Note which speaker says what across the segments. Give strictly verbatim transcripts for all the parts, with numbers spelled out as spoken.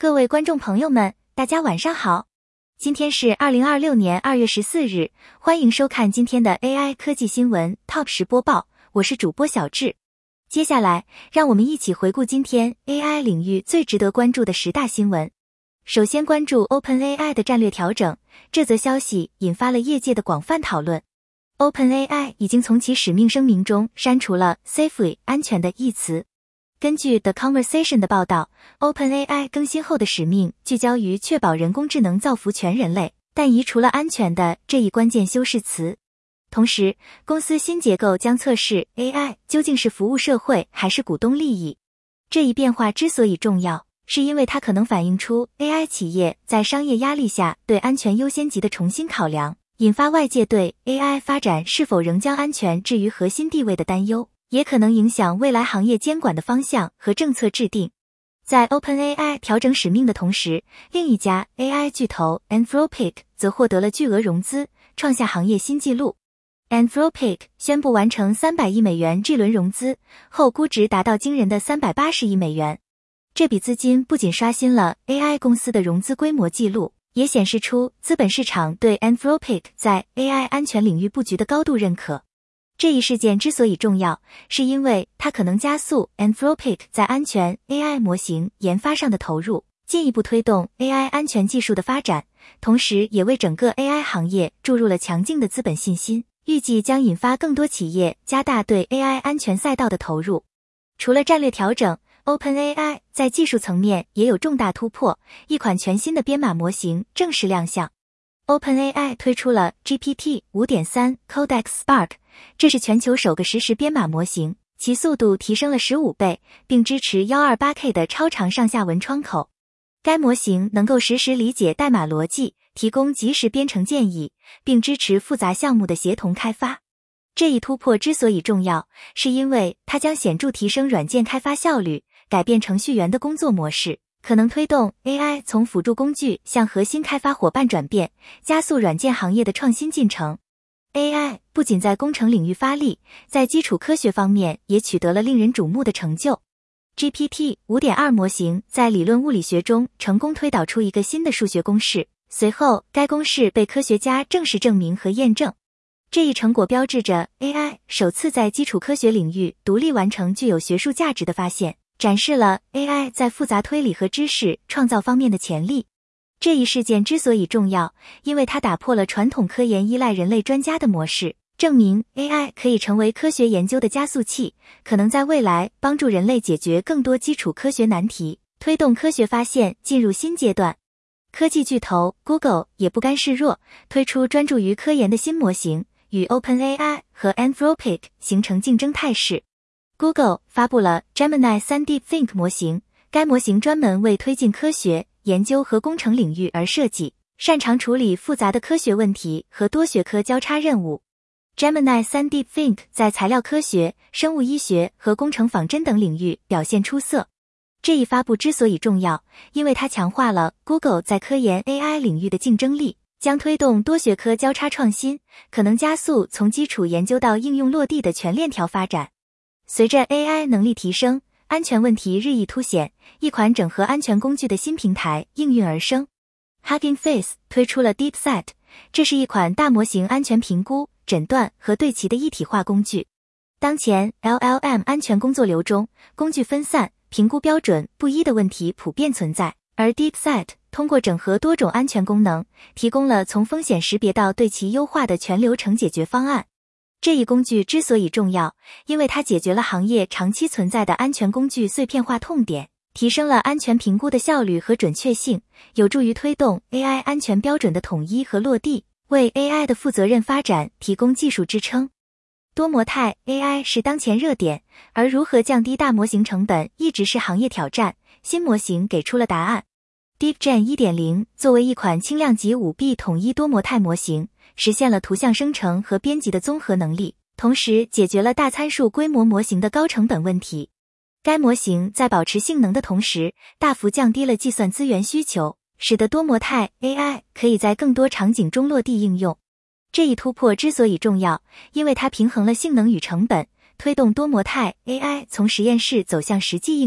Speaker 1: 各位观众朋友们，大家晚上好。今天是二零二六年二月十四日，欢迎收看今天的 A I 科技新闻 Top 十播报，我是主播小智。接下来，让我们一起回顾今天 A I 领域最值得关注的十大新闻。首先关注 OpenAI 的战略调整，这则消息引发了业界的广泛讨论。OpenAI 已经从其使命声明中删除了 safely 安全的一词。根据 The Conversation 的报道， OpenAI 更新后的使命聚焦于确保人工智能造福全人类，但移除了安全的这一关键修饰词。同时，公司新结构将测试 A I 究竟是服务社会还是股东利益。这一变化之所以重要，是因为它可能反映出 A I 企业在商业压力下对安全优先级的重新考量，引发外界对 A I 发展是否仍将安全置于核心地位的担忧，也可能影响未来行业监管的方向和政策制定。在 OpenAI 调整使命的同时，另一家 A I 巨头 Anthropic 则获得了巨额融资，创下行业新纪录。Anthropic 宣布完成三百亿美元 G 轮融资后，估值达到惊人的三百八十亿美元。这笔资金不仅刷新了 A I 公司的融资规模纪录，也显示出资本市场对 Anthropic 在 A I 安全领域布局的高度认可。这一事件之所以重要，是因为它可能加速 Anthropic 在安全 A I 模型研发上的投入，进一步推动 A I 安全技术的发展，同时也为整个 A I 行业注入了强劲的资本信心，预计将引发更多企业加大对 A I 安全赛道的投入。除了战略调整， OpenAI 在技术层面也有重大突破，一款全新的编码模型正式亮相。OpenAI 推出了 G P T 五点三 Codex Spark， 这是全球首个实时编码模型，其速度提升了十五倍，并支持 一百二十八K 的超长上下文窗口。该模型能够实时理解代码逻辑，提供即时编程建议，并支持复杂项目的协同开发。这一突破之所以重要，是因为它将显著提升软件开发效率，改变程序员的工作模式，可能推动 A I 从辅助工具向核心开发伙伴转变，加速软件行业的创新进程。A I 不仅在工程领域发力，在基础科学方面也取得了令人瞩目的成就。G P T 五点二 模型在理论物理学中成功推导出一个新的数学公式，随后该公式被科学家正式证明和验证。这一成果标志着 A I 首次在基础科学领域独立完成具有学术价值的发现，展示了 A I 在复杂推理和知识创造方面的潜力。这一事件之所以重要，因为它打破了传统科研依赖人类专家的模式，证明 A I 可以成为科学研究的加速器，可能在未来帮助人类解决更多基础科学难题，推动科学发现进入新阶段。科技巨头 Google 也不甘示弱，推出专注于科研的新模型，与 OpenAI 和 Anthropic 形成竞争态势。Google 发布了 Gemini 三 DeepThink 模型，该模型专门为推进科学、研究和工程领域而设计，擅长处理复杂的科学问题和多学科交叉任务。Gemini 三 DeepThink 在材料科学、生物医学和工程仿真等领域表现出色。这一发布之所以重要，因为它强化了 Google 在科研 A I 领域的竞争力，将推动多学科交叉创新，可能加速从基础研究到应用落地的全链条发展。随着 A I 能力提升，安全问题日益凸显，一款整合安全工具的新平台应运而生。Hugging Face 推出了 DeepSet， 这是一款大模型安全评估、诊断和对齐的一体化工具。当前 L L M 安全工作流中，工具分散、评估标准不一的问题普遍存在，而 DeepSet 通过整合多种安全功能，提供了从风险识别到对其优化的全流程解决方案。这一工具之所以重要，因为它解决了行业长期存在的安全工具碎片化痛点，提升了安全评估的效率和准确性，有助于推动 A I 安全标准的统一和落地，为 A I 的负责任发展提供技术支撑。多模态 A I 是当前热点，而如何降低大模型成本一直是行业挑战，新模型给出了答案。DeepGen 一点零 作为一款轻量级 五 B 统一多模态模型，实现了图像生成和编辑的综合能力，同时解决了大参数规模模型的高成本问题。该模型在保持性能的同时，大幅降低了计算资源需求，使得多模态 A I 可以在更多场景中落地应用。这一突破之所以重要，因为它平衡了性能与成本，推动多模态 A I 从实验室走向实际应用，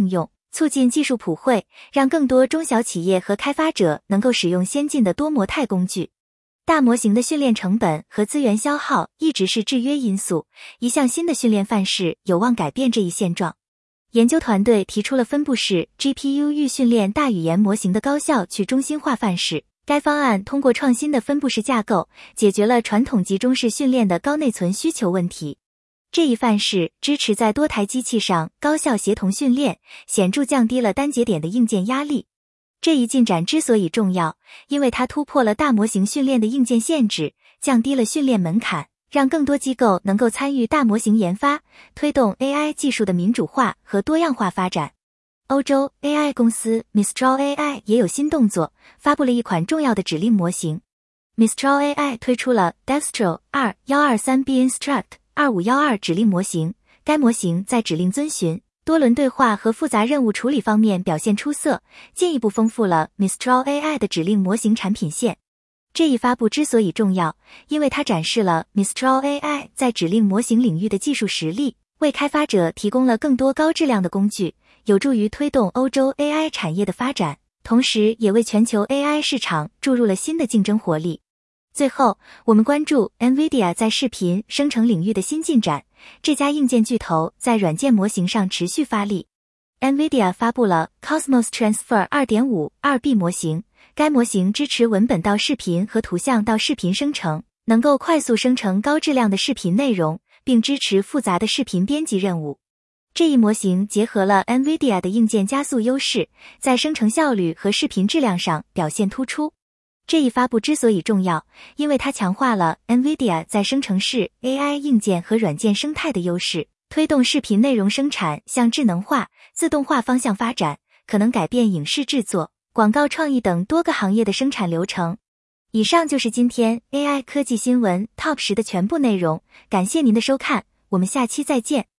Speaker 1: 促进技术普惠，让更多中小企业和开发者能够使用先进的多模态工具。大模型的训练成本和资源消耗一直是制约因素，一项新的训练范式有望改变这一现状。研究团队提出了分布式 G P U 预训练大语言模型的高效去中心化范式。该方案通过创新的分布式架构，解决了传统集中式训练的高内存需求问题。这一范式支持在多台机器上高效协同训练，显著降低了单节点的硬件压力。这一进展之所以重要，因为它突破了大模型训练的硬件限制，降低了训练门槛，让更多机构能够参与大模型研发，推动 A I 技术的民主化和多样化发展。欧洲 A I 公司 Mistral A I 也有新动作，发布了一款重要的指令模型。Mistral A I 推出了 Destro 二一二三 B Instruct 二五一二指令模型，该模型在指令遵循、多轮对话和复杂任务处理方面表现出色，进一步丰富了 Mistral A I 的指令模型产品线。这一发布之所以重要，因为它展示了 Mistral A I 在指令模型领域的技术实力，为开发者提供了更多高质量的工具，有助于推动欧洲 A I 产业的发展，同时也为全球 A I 市场注入了新的竞争活力。最后，我们关注 NVIDIA 在视频生成领域的新进展。这家硬件巨头在软件模型上持续发力。NVIDIA 发布了 Cosmos Transfer 二点五 二 B 模型，该模型支持文本到视频和图像到视频生成，能够快速生成高质量的视频内容，并支持复杂的视频编辑任务。这一模型结合了 NVIDIA 的硬件加速优势，在生成效率和视频质量上表现突出。这一发布之所以重要，因为它强化了 NVIDIA 在生成式 A I 硬件和软件生态的优势，推动视频内容生产向智能化、自动化方向发展，可能改变影视制作、广告创意等多个行业的生产流程。以上就是今天 A I 科技新闻 Top 十的全部内容，感谢您的收看，我们下期再见。